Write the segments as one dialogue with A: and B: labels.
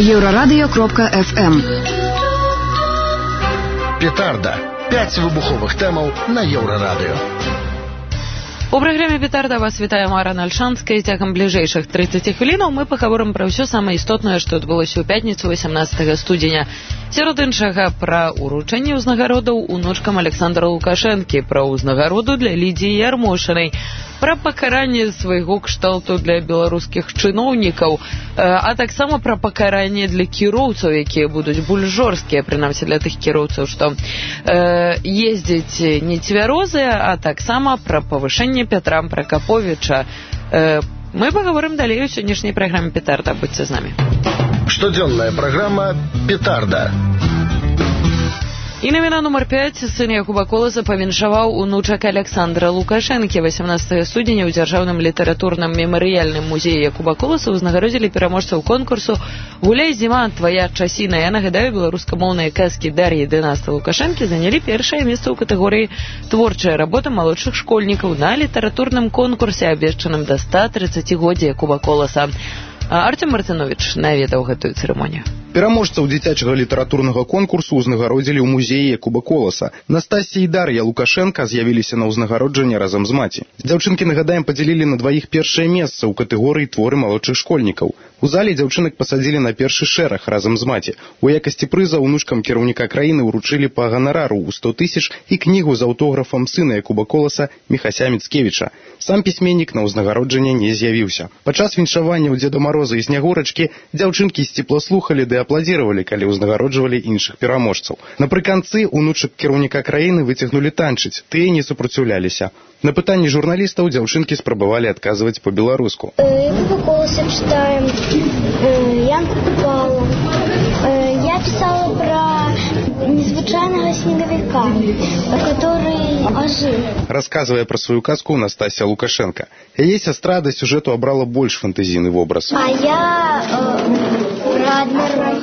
A: Еврорадио.FM.
B: Петарда. 5 вибухових темаў на Еўрарадыё.
C: У праграме «Петарда» вас вітае Мара Нальшанская. Цягам бліжэйшых 30 хвілінаў мы пагаворым пра ўсё самае істотнае, што адбылося ў пятніцу 18 студзеня. Сярод іншага, пра уручэнне ўзнагародаў унучкам Александра Лукашэнкі, пра ўзнагароду для Лідзіі Ярмошынай, пра пакаранне свайго кшталту для беларускіх чыноўнікаў, а таксама пра пакаранне для кіроўцаў, якія будуць больш жорсткія, прынамсі для тых кіроўцаў, што ездзяць нецвярозыя, а таксама пра павышэнне Пятра Пракаповіча. Мы пагаворым далей у сённяшняй праграме «Петарда». Будьце з намі.
B: Штодзённая праграма «Петарда».
C: І навіна нумар 5. Сын Якуба Коласа павіншаваў унучак Александра Лукашэнкі. 18 студзеня ў дзяржаўным літаратурным мемарыяльным музеі Якуба Коласа ўзнагародзілі пераможцаў конкурсу «Гуляй, зіма, твая часіна». Я нагадаю, беларускамоўныя казкі Дар'і Дынасты Лукашэнкі занялі першае месца ў катэгорыі «Творчая работа малодшых школьнікаў» на літаратурным конкурсе, абвешчаным да 130-годдзя Якуба Коласа. Артем Мартынович наведаў гэтую цырымонію.
D: Пераможцаў дзіцячага літаратурнага конкурсу ўзнагародзілі ў музеі Якуба Коласа. Настасія і Дар'я Лукашэнка з'явіліся на ўзнагароджанне разам з маці. Дзяўчынкі, нагадаем, падзялілі на дваіх першае месца ў катэгорыі творы малодшых школьнікаў. У зале дзяўчынак пасадзілі на першы шэраг разам з маці. У якасці прыза унучкам кіраўніка краіны ўручылі па ганарару ў 100 000 і кнігу з аўтографам сына Якуба Коласа Міхася Міцкевіча. Сам пісьменнік на ўзнагароджанне не з'явіўся. Падчас віншавання ў Дзеда Мароза і Снягурачкі дзяўчынкі сціпло слухалі ды апладзіравалі, калі ўзнагароджвалі іншых пераможцаў. Напрыканцы унучак кіраўніка краіны выцягнулі танчыць, тыя не супраціўляліся. На пытанні журналістаў дзяўчынкі спрабавалі адказваць па-беларуску.
E: Якуба Коласа читаем, Янку Купала. Я писала про незвычайного снеговика, который ожил.
D: Расказвае пра сваю казку Настасія Лукашэнка. Яе сястра да сюжэту абрала больш фантазійны вобраз.
E: А я про адмірала,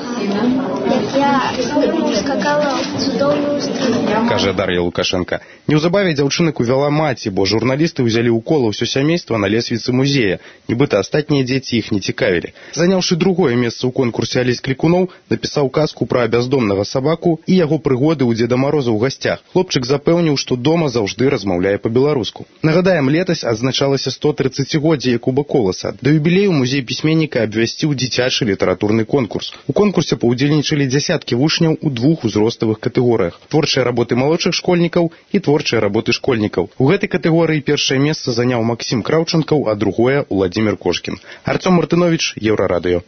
E: як я скакала в цудоўную страну.
D: Кажа Дар'я Лукашэнка. Неўзабаве дзяўчынак увяла маці, бо журналісты ўзялі ў кола ўсё сямейства на лесвіцы музея. Нібыта астатнія дзеці іх не цікавілі. Заняўшы другое месца ў конкурсе Алесь Клікуноў, напісаў казку пра бяздомнага сабаку і яго прыгоды ў Дзеда Мароза ў гасцях. Хлопчык запэўніў, што дома заўжды размаўляе па-беларуску. Нагадаем, летась адзначалася 130-годдзе Якуба Коласа. Да юбілею музей пісьменніка абвясціў дзіцячы літаратурны конкурс. У конкурсе паўдзельнічалі дзясяткі вучняў у двух узроставых катэгорыях: творчыя работы малодшых школьнікаў і творчыя работы школьнікаў. У гэтай катэгорыі першае месца заняў Максім Краўчанкаў, а другое Уладзімір Кошкін. Артем Мартынович, Еўрарадыё.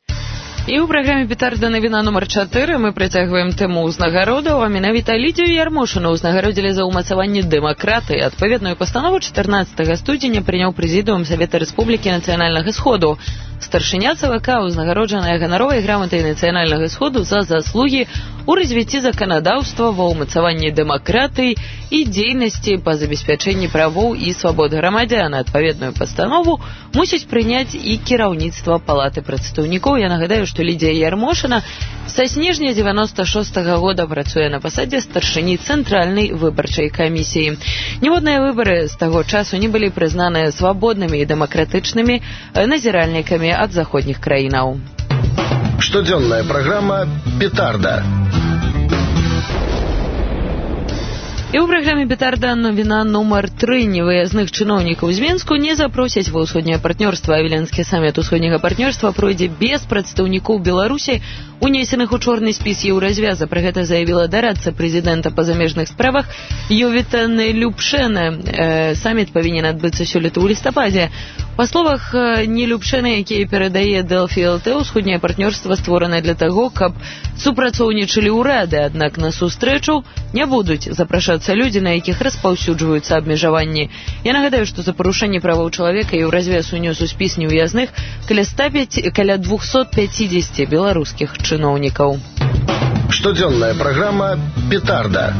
C: І ў праграме «Петарда» навіна нумар 4 мы працягваем тэму ўзнагародаў, а менавіта Лідзію Ярмошыну ўзнагародзілі за ўмацаванне дэмакратыі. Адпаведную пастанову 14 студзеня прыняў прэзідыум Савета Рэспублікі Нацыянальнага Сходу. Старшыня ЦВК ўзнагароджаная ганаровай граматай Нацыянальнага Сходу за заслугі ў развіцці заканадаўства ва ўмацаванні дэмакратыі і дзейнасці па забеспячэнні правоў і свабод грамадзян. Адпаведную пастанову мусіць прыняць і кіраўніцтва Палаты прадстаўнікоў. Я нагадаю, што Лідзія Ярмошына са снежня 96-го года працуе на пасадзе старшыні Цэнтральнай выбарчай камісіі. Ніводныя выбары з таго часу не былі прызнаныя свабоднымі і дэмакратычнымі назіральнікамі ад заходніх краінаў.
B: Штодзённая праграма «Петарда».
C: І ў праграме «Петарда» навіна нумар 3. Невыязных чыноўнікаў з Менску не запросяць ва ўсходняе партнёрства. Віленскі саміт усходняга партнёрства пройдзе без прадстаўнікоў Беларусі, унесеных у чорны спіс Еўразвяза. Пра гэта заявіла дарадца прэзідэнта па замежных справах Йовіта Нелюбшэна. Саміт павінен адбыцца сёлета ў лістападзе. Па словах Нелюбшэна, які перадае Дэлфі ЛТ, усходняе партнёрства створана для таго, каб супрацоўнічалі ўрады, аднак на сустрэчу не будуць запрашацца людзі, на якіх распаўсюджваюцца абмежаванні. Я нагадаю, што за парушэнне правоў чалавека Еўразвяз унёс у спіс неўязных каля 250 беларускіх чыноўнікаў.
B: Штодзённая праграма «Петарда».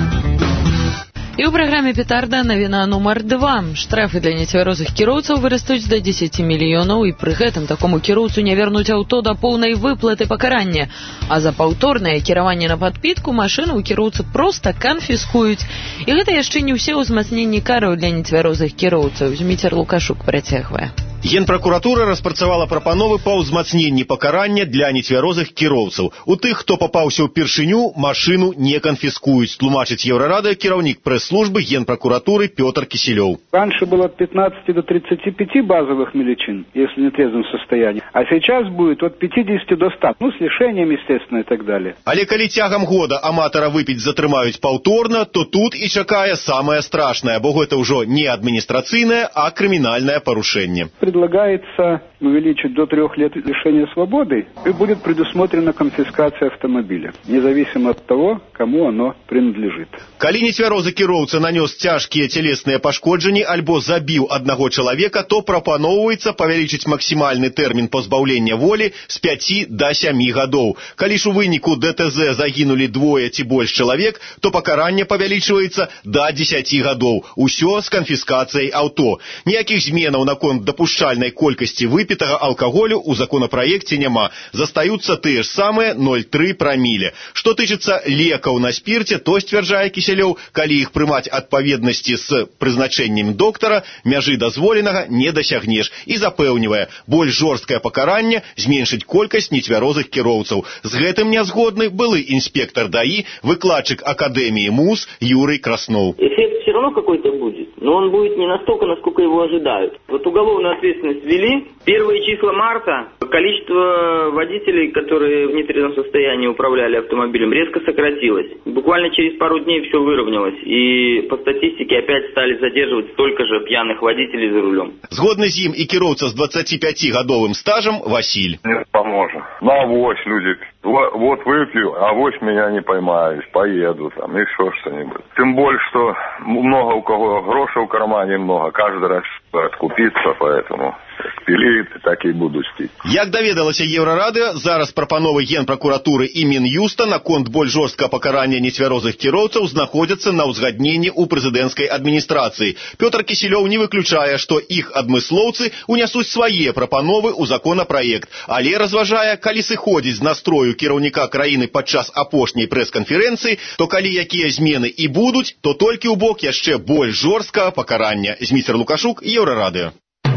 C: І ў праграме «Петарда» навіна нумар 2. Штрафы для нецвярозых кіроўцаў вырастуць да 10 мільёнаў, і пры гэтым такому кіроўцу не вернуць аўто да поўнай выплаты пакарання. А за паўторнае кіраванне на падпітку машыну ў кіроўцы проста канфіскуюць. І гэта яшчэ не ўсе ўзмацненні караў для нецвярозых кіроўцаў. Зміцер Лукашук працягвае.
A: Генпракуратура распрацавала прапановы па ўзмацненні пакарання для нецвярозых кіроўцаў. У тых, хто папаўся ўпершыню, машыну не канфіскуюць, тлумачыць Еўрарадыё кіраўнік прэс-службы Генпракуратуры Пётр Киселёв.
F: Раньше было от 15 до 35 базовых величин, если в нетрезвом состоянии, а сейчас будет от 50 до 100, с лишением, естественно, и так далее.
A: Але калі цягам года аматара выпіць затрымаюць паўторна, то тут і чакае самае страшнае, бо гэта ўжо не адміністрацыйнае, а крымінальнае парушэнне.
F: Предлагается увеличить до 3 лет лишения свободы, и будет предусмотрена конфискация автомобиля, независимо от того, кому оно принадлежит.
A: Калі нецвярозы кіроўца нанёс цяжкія целесныя пашкоджанні альбо забіў аднаго чалавека, то прапаноўваецца павялічыць максімальны тэрмін пазбаўлення волі з 5 до 7 гадоў. Калі ж у выніку ДТЗ загінулі 2 ці больш чалавек, то пакаранне павялічваецца до 10 гадоў. Усё з канфіскацыяй аўто. Ніякіх зменаў наконт дапушчальнай колькасці выпітага алкаголю ў законапраекце няма. Застаюцца тыя ж самыя 0,3 праміле. Што тычыцца лекаў на спірце, то сцвярджае Киселёв, калі іх прымаць адпаведнасці з прызначэннем доктара, мяжы дазволенага не дасягнеш. І запэўнівае, больш жорсткае пакаранне зменшыць колькасць нецвярозых кіроўцаў. З гэтым не згодны былы інспектор ДАИ, выкладчык Академии МУС Юрий Краснов.
G: Эффект все равно какой-то будет, но он будет не настолько, насколько его ожидают. Вот уголовную ответственность ввели. Первые числа марта количество водителей, которые в нетрезвом состоянии управляли автомобилем, резко сократилось. Буквально через пару дней все выровнялось. И по статистике опять стали задерживать столько же пьяных водителей за рулем.
A: Згодны з ім і кіроўца з 25-гадовым стажем Василь.
H: Не поможет. Ну, авось люди, вот выпью, авось меня не поймают, поеду там, и что-нибудь. Тем более, что много у кого грошей в кармане много, каждый раз откупиться, поэтому пілі, так і будуть стіць.
A: Як даведалася Еўрарадыё, зараз прапановы Генпракуратуры і Мін'юста наконт больш жорсткага пакарання нецвярозых кіроўцаў знаходзяцца на ўзгадненні ў прэзідэнцкай адміністрацыі. Пётр Киселёв не выключае, што іх адмыслоўцы унясуць свае прапановы ў законапраект, але разважае, калі сыходзіць з настрою кіраўніка краіны падчас апошняй прэс-канферэнцыі, то калі якія змены і будуць, то толькі ў бок яшчэ больш жорсткага пакарання. Зміцер Лукашук, Еўрарадыё.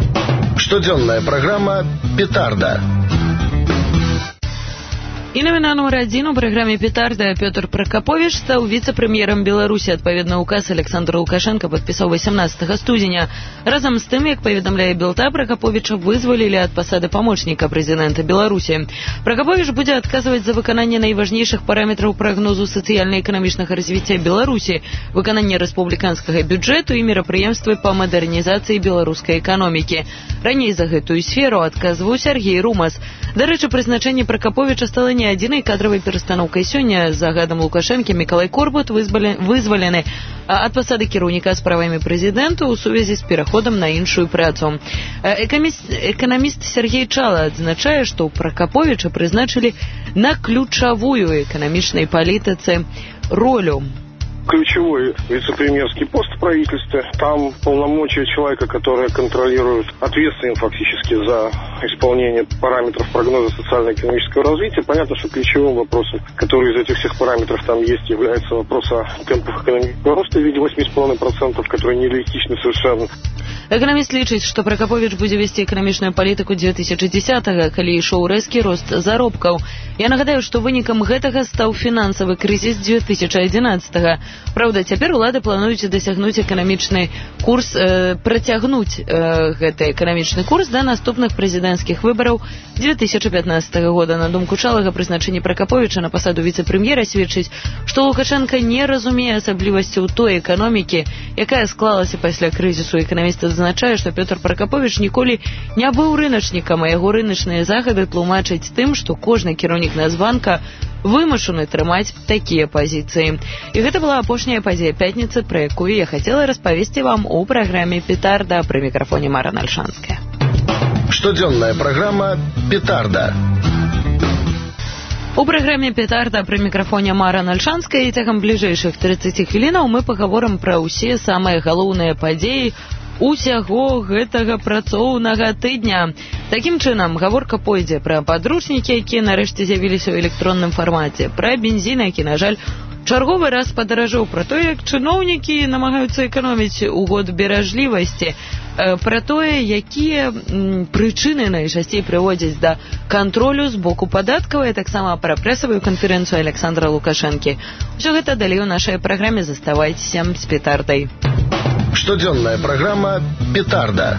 B: Штодзённая праграма «Петарда».
C: І навіна нумар 1 у праграме «Петарда» Пётр Пракаповіч стаў віцэ-прэм'ерам Беларусі. Адпаведны указ Александр Лукашенко падпісаў 18 студзеня. Разам з тым, як паведамляе Белта, Пракаповіча вызвалілі ад пасады памочніка прэзідэнта Беларусі. Пракаповіч будзе адказваць за выкананне найважнейшых параметраў прагнозу сацыяльна-эканамічнага развіцця Беларусі, выкананне рэспубліканскага бюджэту і мерапрыемствы па мадэрнізацыі беларускай эканомікі. Раней за гэтую сферу адказваў Сергей Румас. Дарэчы, прызначэнне Пракаповіча стала не адзінай кадравай перастаноўкай. Сёння з загадам Лукашэнкі Мікалай Корбут вызвалены ад пасады кіраўніка справамі прэзідэнта ў сувязі з пераходам на іншую працу. Эканаміст Сергей Чала адзначае, што Пракаповіча прызначылі на ключавую эканамічнай палітыцы ролю.
I: Ключевой вице-премьерский пост в правительстве. Там полномочия человека, который контролирует, ответственен фактически за исполнение параметров прогноза социально-экономического развития. Понятно, что ключевым вопросом, который из этих всех параметров там есть, является вопрос о темпах экономического роста в виде 8,5%, который нереалистичны совершенно.
C: Эканаміст лічыць, што Пракаповіч будзе весці эканамічную палітыку 2010-го, калі ішоў рэзкі рост заробкаў. Я нагадаю, што вынікам гэтага стаў фінансавы крызіс 2011-го. Праўда, цяпер улады плануюць дасягнуць эканамічны курс, працягнуць гэты эканамічны курс да наступных прэзідэнцкіх выбараў 2015 года. На думку Чалага, прызначэнне Пракаповіча на пасаду віцэ-прэм'ера сведчыць, што Лукашенка не разумее асаблівасцяў той эканомікі, якая склалася пасля крызісу. Эканаміст адзначае, што Пётр Пракаповіч ніколі не быў рыначнікам, а яго рыначныя захады тлумачаць тым, што кожны кіраўнік Нацбанка вымушаны трымаць такія пазіцыі. І гэта была апошняя падзея пятніцы, пра якую я хацела распавесці вам у праграме «Петарда». Пры мікрафоне Мара Нальшанская.
B: Штодзённая праграма «Петарда».
C: У праграме «Петарда» пры мікрафоне Мара Нальшанская, і цягам бліжэйшых 30 хвілінаў мы пагаворым пра ўсе самыя галоўныя падзеі усяго гэтага працоўнага тыдня. Такім чынам, гаворка пойдзе пра падручнікі, якія нарэшце з'явіліся ў электронным фармаце, пра бензін, які, на жаль, Чарговы раз падаражэў пра тое, як чыноўнікі намагаюцца эканоміць у год беражлівасці, пра тое, якія прычыны найчасцей прыводзяць да кантролю з боку падаткаў, і таксама пра прэсавую канферэнцыю Александра Лукашэнкі. Усё гэта далей у нашай праграме. Заставайцеся з петардай.
B: Штодзённая праграма «Петарда».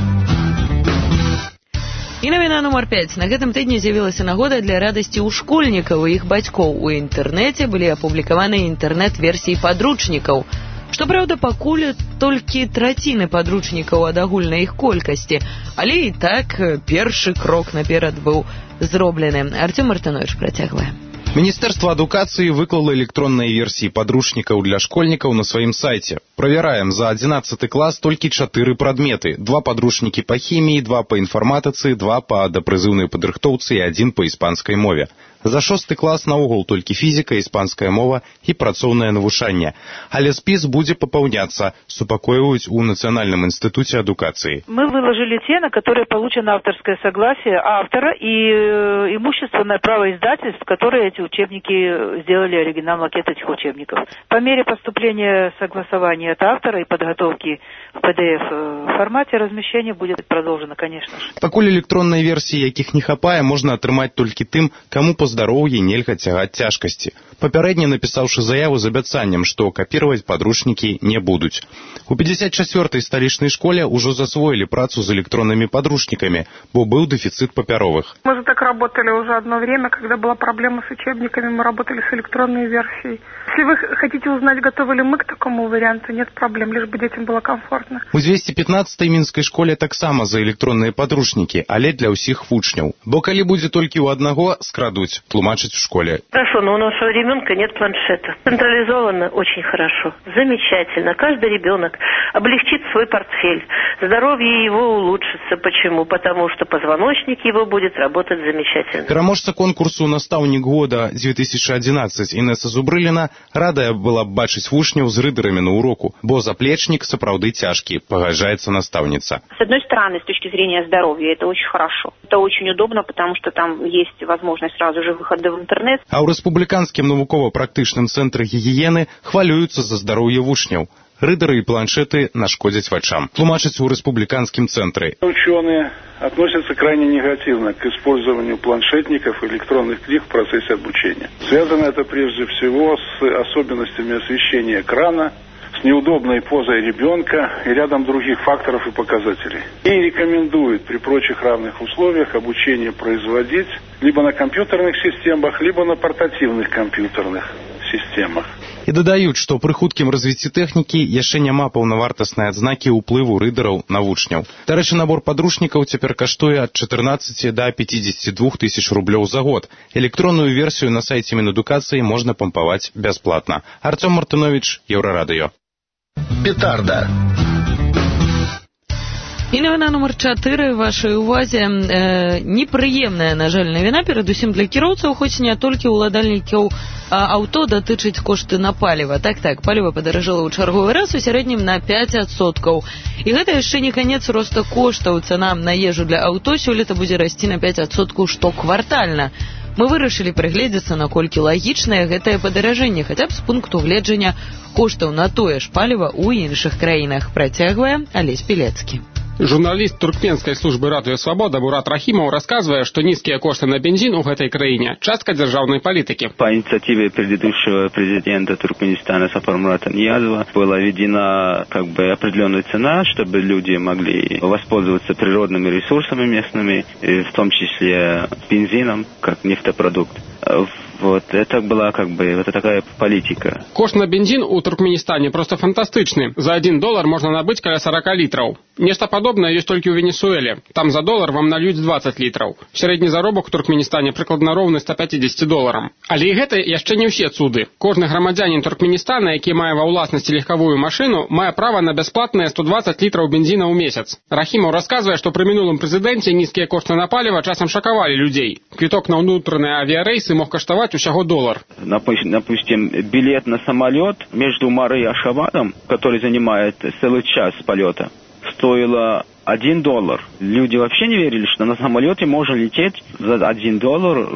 C: І навіна нумар 5. На гэтым тыдні з'явілася нагода для радасці ў школьнікаў і іх бацькоў. У інтэрнэце былі апублікаваны інтэрнэт-версіі падручнікаў. Што праўда, пакуль толькі траціны падручнікаў ад агульнай іх колькасці, але і так першы крок наперад быў зроблены. Артём Мартынович працягвае.
D: Міністэрства адукацыі выклала электронныя версіі падручнікаў для школьнікаў на сваім сайце. Правяраем, за 11 клас толькі 4 прадметы. 2 падручнікі па хіміі, 2 па інфарматыцы, 2 па дапрызыўнай падрыхтоўцы і 1 па іспанскай мове. За 6 клас наогул толькі фізіка, іспанская мова і працоўнае навучанне. Але спіс будзе папаўняцца, супакойваюць у Национальном институте адукации.
J: Мы выложили те, на которые получено авторское согласие автора и имущественное право издательств, которые эти учебники сделали оригинал макет этих учебников. По мере поступления согласования от автора и подготовки в PDF формате размещение будет продолжено, конечно же.
D: Пакуль электроннай версіі, якіх не хапае, можна атрымаць толькі тым, каму па здароўі нельга цягаць цяжкасці. Папярэдне напісаўшы заяву з абяцаннем, што капіраваць падручнікі не будуць. У 54-й сталічнай школе ўжо засвоілі працу з электроннымі падручнікамі, бо быў дэфіцит папяровых.
K: Мы же так работали уже одно время, когда была проблема с учебниками, мы работали с электронной версией. Если вы хотите узнать, готовы ли мы к такому варианту, нет проблем, лишь бы детям было комфортно.
D: У 215-й мінскай школе таксама за электронныя падручнікі, але для ўсіх вучняў. Бо калі будзе толькі ў аднаго, скрадуць, тлумачыць в школе.
L: Хорошо, но у нашего ребенка нет планшета. Централизованно очень хорошо. Замечательно. Каждый ребенок облегчит свой портфель. Здоровье его улучшится. Почему? Потому что позвоночник его будет работать замечательно.
D: Пераможца конкурсу «Настаўнік года» 2011 Інесса Зубрыліна радая была б бачыць вучняў з рыдарамі на уроку, бо заплечнік сапраўды цяжкі, пагаджаецца настаўніца.
M: С одной стороны, с точки зрения здоровья, это очень хорошо. Это очень удобно, потому что там есть возможность сразу же выхода в интернет.
D: А ў рэспубліканскім навукова-практычным цэнтры гігіены хвалююцца за здароўе вучняў. Рыдары и планшеты нашкодят врачам. Тлумачаць у республиканском центре.
F: Ученые относятся крайне негативно к использованию планшетников и электронных книг в процессе обучения. Связано это прежде всего с особенностями освещения экрана, с неудобной позой ребенка и рядом других факторов и показателей. И рекомендуют при прочих равных условиях обучение производить либо на компьютерных системах, либо на портативных компьютерных системах.
D: І дадаюць, што пры хуткім развіцці тэхнікі яшчэ няма паўнавартаснай адзнакі ўплыву рыдараў на вучняў. Дарэчы, набор падручнікаў цяпер каштуе ад 14 до 52 тысяч рублёў за год. Электронную версію на сайце Мінэдукацыі можна пампаваць бясплатна. Артём Мартынович, Еўрарадыё.
B: Петарда.
C: І навіна нумар 4 вашай увазе. Непрыемная, на жаль, навіна, перадусім для кіроўцаў, хоць не толькі ўладальнікаў аўто датычыць кошты на паліва. Так, паліва падаражэла ў чарговы раз у сярэднім на 5%. І гэта яшчэ не канец роста коштаў. Цана на ежу для аўто сёлета будзе расці на 5% штоквартальна. Мы вырашылі прыгледзецца, наколькі лагічнае гэтае падаражэнне, хаця б з пункту гледжання коштаў на тое ж паліва ў іншых краінах. Працягвае Алесь Пелецкі.
N: Журналист туркменской службы «Радио Свобода» Бурат Рахимов рассказывает, что низкие кошты на бензин в этой краине – частка державной политики.
O: По инициативе предыдущего президента Туркменистана Сапармурата Ниязова была введена определенная цена, чтобы люди могли воспользоваться природными ресурсами местными, в том числе бензином, как нефтепродукт. Это была такая политика.
N: Кошт на бензин у Туркменистане просто фантастичный. За $1 можно набыть около 40 литров. Нечто подобное есть только в Венесуэле. Там за $1 вам нальют 20 литров. Средний заробок в Туркменистане прикладно ровный $150. Але и это еще не все цуды. Кожный громадянин Туркменистана, який мае во власности легковую машину, мае право на бесплатные 120 литров бензина в месяц. Рахимов рассказывает, что при минулом президенте низкие кошты на палево часом шоковали людей. Квиток на внутренние авиарейсы мог коштовать усяго $1.
O: Допустим, билет на самолет между Марой и Ашхабадом, который занимает целый час полета, стоило $1. Люди вообще не верили, что на самолете можно лететь за $1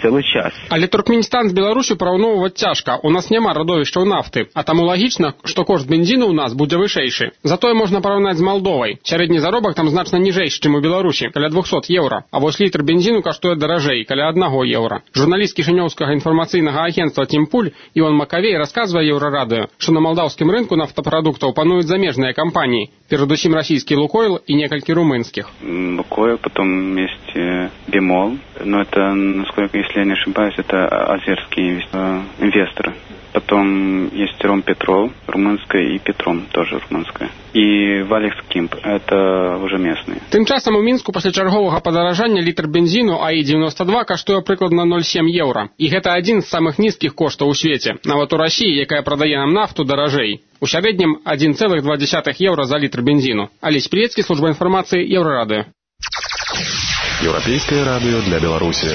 O: целый час.
N: Але Туркменістан з Беларусю параўноўваць цяжка. У нас няма радовішчаў нафты, а таму лагічна, што кошт бензіну ў нас будзе вышэйшы. Затое можна параўнаць з Малдовай. Сярэдні заробак там значна ніжэйшы, чым у Беларусі, каля 200 еўра. А вось літр бензіну каштуе даражэй, каля 1 еўра. Журналіст кішынёўскага інфармацыйнага агенцтва «Тімпуль» Іван Макавей расказвае Еўрарадыё, што на малдаўскім рынку нафтапрадуктаў пануюць замежныя кампаніі, перадусім расійскі «Лукойл» і некалькі румынскіх.
O: «Лукойл», потом есть «Бемол», но это, насколько, если я не ошибаюсь, это азерские инвесторы. Потом есть «Ромпетрол», румынская, и «Петром», тоже румынская. И «Валекс Кимп», это уже местные.
N: Тым часам у Мінску пасля чарговага падаражання літр бензіну АІ-92 каштуе прыкладна 0,7 еўра. І гэта адзін з самых нізкіх коштаў у свеце. Нават у Расіі, якая прадае нам нафту, даражэй. У сярэднім 1,2 еўра за літр бензіну. Алесь Пілецкі, служба інфармацыі, Еўрарадыё.
P: Еўрапейскае радыё для Беларусі.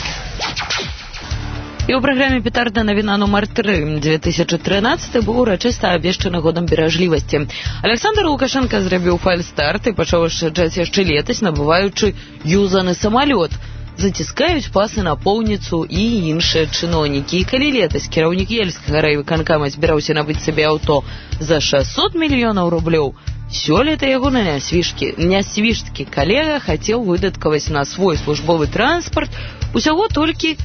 C: І ў праграме «Петарда навіна нумар 3» 2013 быў урачыста абвешчаны годам беражлівасці. Александр Лукашенко зрабіў фальстарт і пачаў ашчаджаць яшчэ летась, набываючы юзаны самалёт. Заціскаюць пасы напоўніцу і іншыя чыноўнікі. І калі летась кіраўнік Ельскага райвыканкама збіраўся набыць сабе аўто за 600 мільёнаў рублёў, сёлета ягоны нясвіжскі калега хацеў выдаткаваць на свой службовы транспарт усяго толькі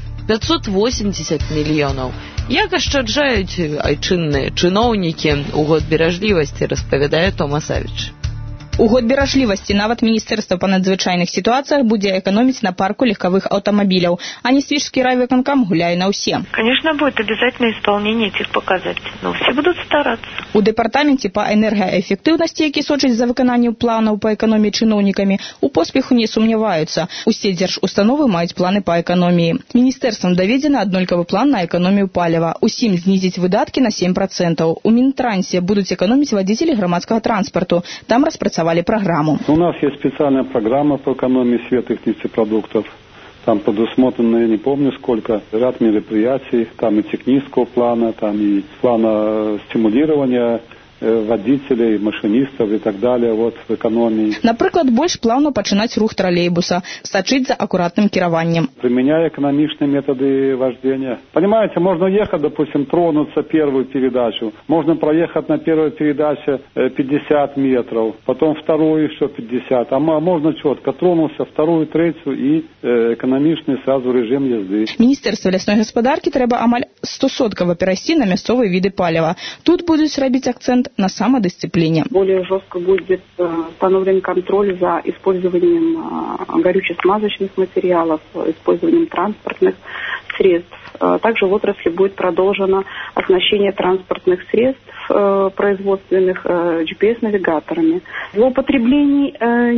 C: 580 мільёнаў. Як ашчаджаюць айчынныя чыноўнікі у год беражлівасці, распавядае Томасавіч.
Q: У год беражлівасці нават Міністэрства па надзвычайных сітуацыях будзе эканоміць на парку легковых аўтамабіляў, а Несвіжскі райвыканкам гуляе на ўсе.
L: Конечно, будет обязательно исполнение этих показателей, но все будут стараться.
Q: У дэпартаменце па энергаэфектыўнасці, які сочыць за выкананнем планаў па эканоміі чыноўнікамі, у поспеху не сумняваюцца. Усе дзяржустановы маюць планы па эканоміі. Міністэрствам даведзена аднолькавы план на эканомію паліва. Усім знізіць выдаткі на 7%. У Мінтрансе будуць эканоміць вадзіцелі грамадскага транспарту. Там распрацавалі программу.
F: У нас есть специальная программа по экономии светлых нефтепродуктов. Там предусмотрено, я не помню сколько, ряд мероприятий. Там и технического плана, там и плана стимулирования водителей, машинистов и так далее вот в экономии.
Q: Напрыклад, больш плавно пачынаць рух троллейбуса, сачыць за аккуратным кіраваннем.
F: Применяя экономичные методы вождения. Понимаете, можно ехать, допустим, тронуться первую передачу. Можно проехать на первой передаче 50 метров, потом вторую еще 50. А можно четко тронулся, вторую, третью и экономичный сразу режим езды.
Q: Міністэрства лясной гаспадаркі трэба амаль 100% перайсці на мясцовыя віды паліва. Тут будуць рабіць акцент на самодисциплине.
R: Более жестко будет установлен контроль за использованием горюче-смазочных материалов, использованием транспортных средств. Также в отрасли будет продолжено оснащение транспортных средств производственных GPS-навигаторами. Злоупотреблений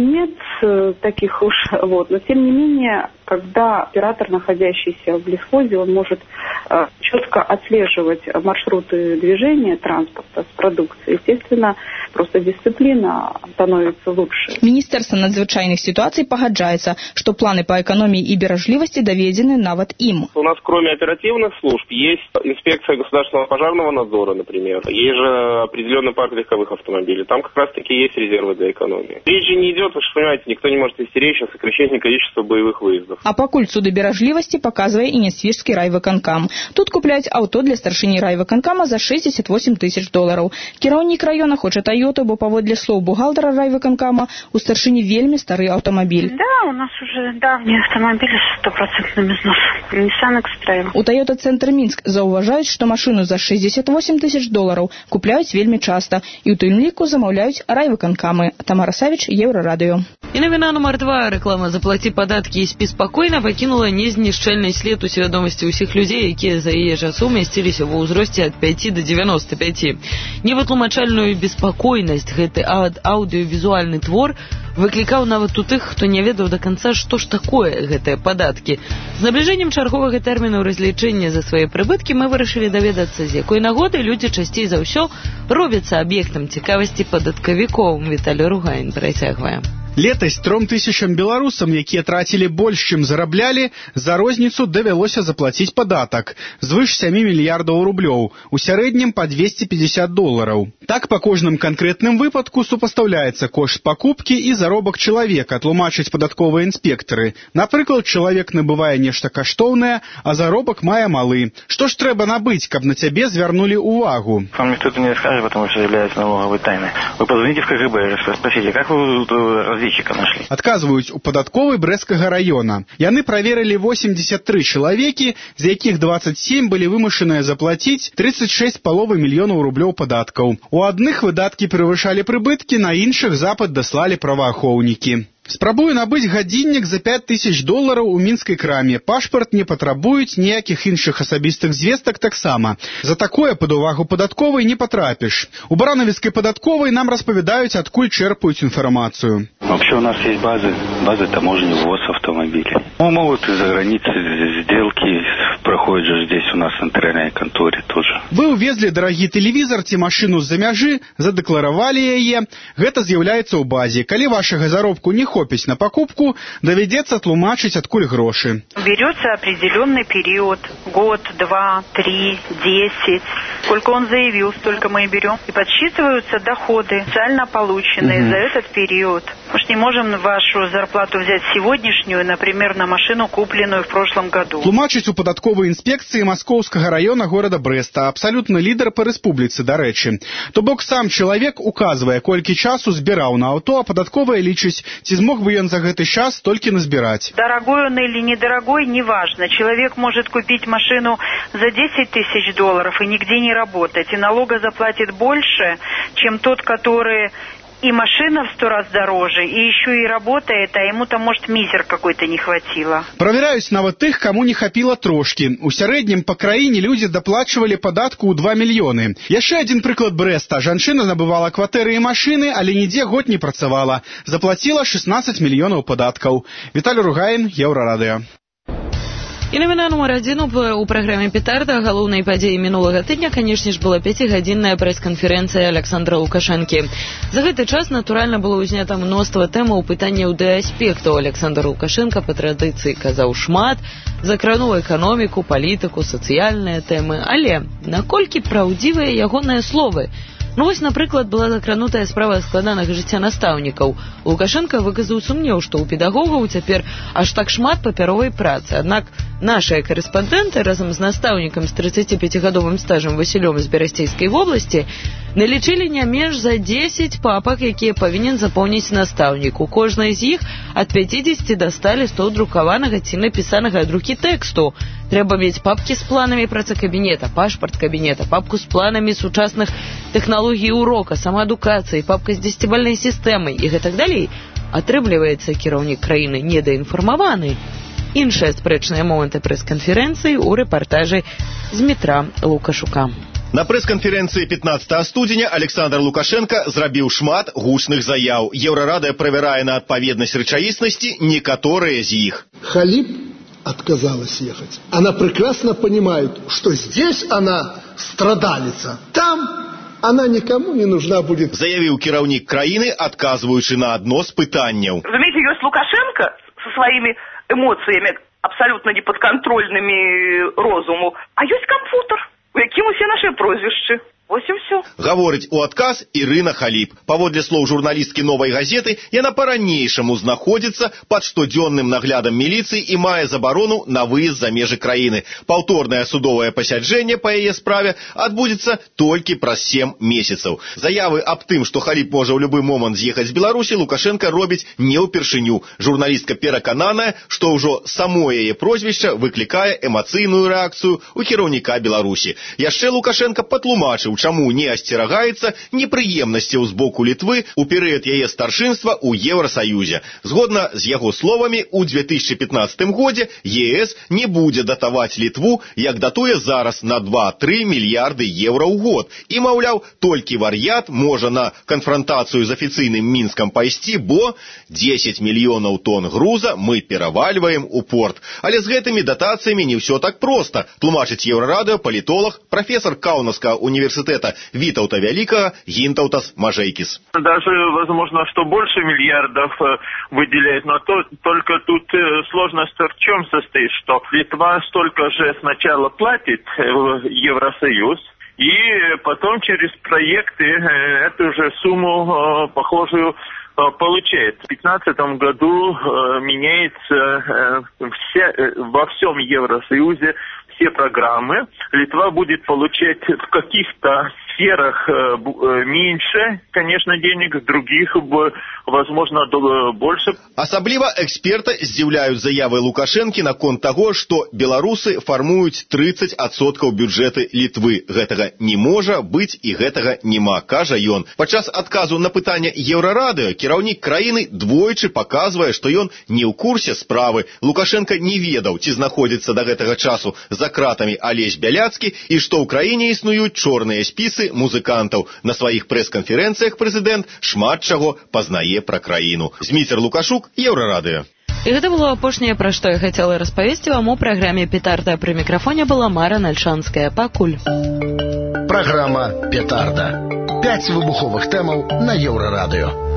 R: нет таких уж, но тем не менее, когда оператор, находящийся в лесхозе, он может четко отслеживать маршруты движения транспорта с продукцией. Естественно, просто дисциплина становится лучше.
Q: Министерство надзвычайных ситуаций погоджается, что планы по экономии и бережливости доведены нават им.
I: У нас кроме оперативных служб есть инспекция государственного пожарного надзора, например. Есть же определенный парк легковых автомобилей. Там как раз-таки есть резервы для экономии. Речь же не идет, вы же понимаете, никто не может вести речь о сокращении количества боевых выездов.
Q: А пакуль суды бережливости показывае и Несвіжскі райвыканкам. Тут купляюць аўто для старшыні райвыканкама за $68 тысяч. Кіраўнік района хоча Тойоту, бо паводле слоў бухгалтара райвыканкама у старшыні вельмі стары аўтамабіль.
M: Да, у нас уже давний автомобиль с 100% износом. Nissan X-Trail.
Q: У Toyota Центр Мінск заўважаюць, што машыну за $68 тысяч купляюць вельмі часта і ў тым ліку замаўляюць райвыканкамы. Тамара Савіч, Еўрарадыё.
C: І навіна нумар 2. Реклама «Заплаці падаткі і спі спакойна» пакінула незнішчальны след у свядомасці ўсіх людзей, якія за яе часу месціліся ва ўзросце ад 5 до 95. Невытлумачальную беспакойнасць гэты аўдыёвізуальны твор выклікаў нават у тых, хто не ведаў да канца, што ж такое гэтыя падаткі. З набліжэннем чарговага тэрміну разлічэння за свае прыбыткі мы вырашылі даведацца, з якой нагоды людзі часцей за ўсё робяцца аб'ектам цікавасці падаткавікоў. Віталій Ругайн працягвае.
P: Летась 3000 беларусам, якія трацілі больш, чым зараблялі, за розніцу давялося заплаціць падатак звыш 7 мільярдаў рублёў, у сярэднім па $250. Так па кожным канкрэтным выпадку супастаўляецца кошт пакупкі і заробак чалавека, тлумачаць падатковыя інспектары. Напрыклад, чалавек набывае нешта каштоўнае, а заробак мае малы. Што ж трэба набыць, каб на цябе звярнулі увагу?
S: Вам никто это не расскажет, потому что является налоговой тайной. Вы позвоните в КГБ, спросите, как вы разведчика нашли?
P: Адказваюць у падатковай Брэсцкага раёна. Яны праверылі 83 чалавекі, з якіх 27 былі вымушаныя заплаціць 36,5 мільёнаў рублёў падаткаў. У адных выдаткі перавышалі прыбыткі, на іншых запад даслалі праваахоўнікі. Спрабую набыць гадзіннік за $5000 у мінскай краме. Пашпарт не патрабуюць, ніякіх іншых асабістых звестак таксама. За такое пад увагу падатковай не патрапіш. У баранавіцкай падатковай нам распавядаюць, адкуль чэрпаюць інфармацыю.
S: Вообще у нас есть базы таможни, ввоз автомобилей. Могут из-за границы сделки проходят же здесь у нас в нотариальной конторе тоже.
P: Вы увезли дарагі тэлевізар ці машыну з-за мяжы, задэкларавалі яе. Гэта з'яўляецца ў базе. Калі вашага заробку не хопіць на покупку, доведется тлумачить, откуль гроши.
J: Берется определенный период, год, 2, 3, 10. Сколько он заявил, столько мы и берем. И подсчитываются доходы, специально полученные за этот период. Мы же не можем вашу зарплату взять сегодняшнюю, например, на машину, купленную в прошлом году.
P: Тлумачыць у падатковай інспекцыі Маскоўскага раёна горада Брэста, абсалютны лідар па рэспубліцы, дарэчы. То бок сам чалавек указвае, колькі часу збіраў на аўто, а падатковая лічыць, ці змог бы ён за гэты час толькі назбіраць.
J: Дорогой он или недорогой, неважно. Человек может купить машину за $10 000 и нигде не работать, и налога заплатит больше, чем тот, который и машина в 100 раз дороже, и еще и работает, а ему-то, может, мизер какой-то не хватило.
P: Праверяюць нават тых, каму не хапіла трошкі. У сярэднім па краіне людзі даплачвалі падатку ў 2 мільёны. Яшчэ адзін прыклад Брэста. Жанчына набывала кватэры і машыны, але нідзе год не працавала. Заплаціла 16 мільёнаў падаткаў. Віталій Ругаін, Еўрарадыё.
C: І навіна нумар 1 у праграме «Петарда». Галоўнай падзеяй мінулага тыдня, канешне ж, была 5-гадзінная прэс-канферэнцыя Александра Лукашэнкі. За гэты час, натуральна, было ўзнята мноства тэмаў, пытанняў ды аспектаў. Александр Лукашенко па традыцыі казаў шмат, закрануў эканоміку, палітыку, сацыяльныя тэмы. Але наколькі праўдзівыя ягоныя словы? Ну вось, напрыклад, была закранутая справа складанага жыцця настаўнікаў. Лукашенко выказаў сумнеў, што ў педагогаў цяпер аж так шмат папяровай працы. Аднак нашыя карэспандэнты разам з настаўнікам з 35-гадовым стажам Васілём з Берасцейскай вобласці налічылі не менш за 10 папак, якія павінен запоўніць настаўнік. У кожнай з іх ад 50 да 100 лістоў друкаванага ці напісанага ад рукі тэксту. Трэба мець папкі з планамі працакабінета, пашпарт кабінета, папку з планамі сучасных тэхналогій урока, самаадукацыі, папка з 10-бальнай сістэмай і гэтак далей. Атрымліваецца, кіраўнік краіны недаінфармаваны. Іншыя спрэчныя моманты прэс-канферэнцыі ў рэпартажы з Дмітра Лукашука.
A: На прэс-канферэнцыі 15 студзеня Александр Лукашенко зрабіў шмат гучных заяў. Еўрарадыё правярае на адпаведнасць рэчаіснасці некаторыя з іх.
T: Халип отказалась ехать. Она прекрасно понимает, что здесь она страдалица. Там она никому не нужна будет.
A: Заявіў кіраўнік краіны, адказваючы на адно з пытанняў.
U: Разумеете, ёсць Лукашенко со своими эмоциями абсолютно неподконтрольными розуму, а ёсць компьютер, у якім усе наши прозвішчы. Ось і все.
A: Гаворыць у адказ Ірына Халіп. Паводле слоў журналісткі «Новай газеты», яна па-ранейшаму знаходзіцца пад штодзённым наглядам міліцыі і мае забарону на выезд за межы краіны. Паўторнае судовае пасяджэнне па яе справе адбудзецца толькі праз 7 месяцаў. Заявы аб тым, што Халіп можа ў любы момант з'ехаць з Беларусі, Лукашенко робіць не ўпершыню. Журналістка перакананая, што ўжо само яе прозвішча выклікае эмацыйную рэакцыю ў кіраўніка Беларусі. Яшчэ Лукашенко патлумачыў, чаму не асцерагаецца непрыемнасцяў з боку Літвы ў перыяд яе старшынства ў Еўрасаюзе. Згодна з яго словамі, у 2015 годзе ЕС не будзе датаваць Літву, як датуе зараз, на 2-3 мільярды еўра ў год. І, маўляў, толькі вар'ят можа на канфрантацыю з афіцыйным Мінскам пайсці, бо 10 мільёнаў тонн груза мы перавальваем у порт. Але з гэтымі датацыямі не ўсё так проста, тлумачыць Еўрарадыё палітолог, прафесар Каўнаўскага універсітэта універсітэта Вітаўта Вялікага Гінтаўтас Мажэйкіс.
E: Даже, возможно, что больше миллиардов выделяет, но только тут сложность в чем состоит, что Литва столько же сначала платит в Евросоюз, и потом через проекты эту же сумму похожую получает. В 2015 году меняется во всем Евросоюзе все программы. Литва будет получать в каких-то сферах меньше, конечно, денег, в других, возможно, больше.
A: Асабліва эксперты здзіўляюць заявы Лукашэнкі наконт таго, што беларусы фармуюць 30% бюджэты Літвы. Гэтага не можа быць і гэтага нема, кажа ён. Падчас адказу на пытанне Еўрарадыё кіраўнік краіны двойчы паказвае, што ён не ў курсе справы. Лукашенко не ведаў, ці знаходзіцца да гэтага часу за кратамі Алесь Бяляцкі і што ў краіне існуюць чорныя спісы музыкантаў. На сваіх прэс-канферэнцыях прэзідэнт шмат чаго пазнае пра краіну. Зміцер Лукашук, Еўрарадыё.
C: І гэта было апошняе, пра што я хацела распавесці вам у праграме «Петарда». Пры мікрафоне была Мара Нальшанская. Пакуль.
B: Праграма «Петарда». 5 выбуховых тэмаў на Еўрарадыё.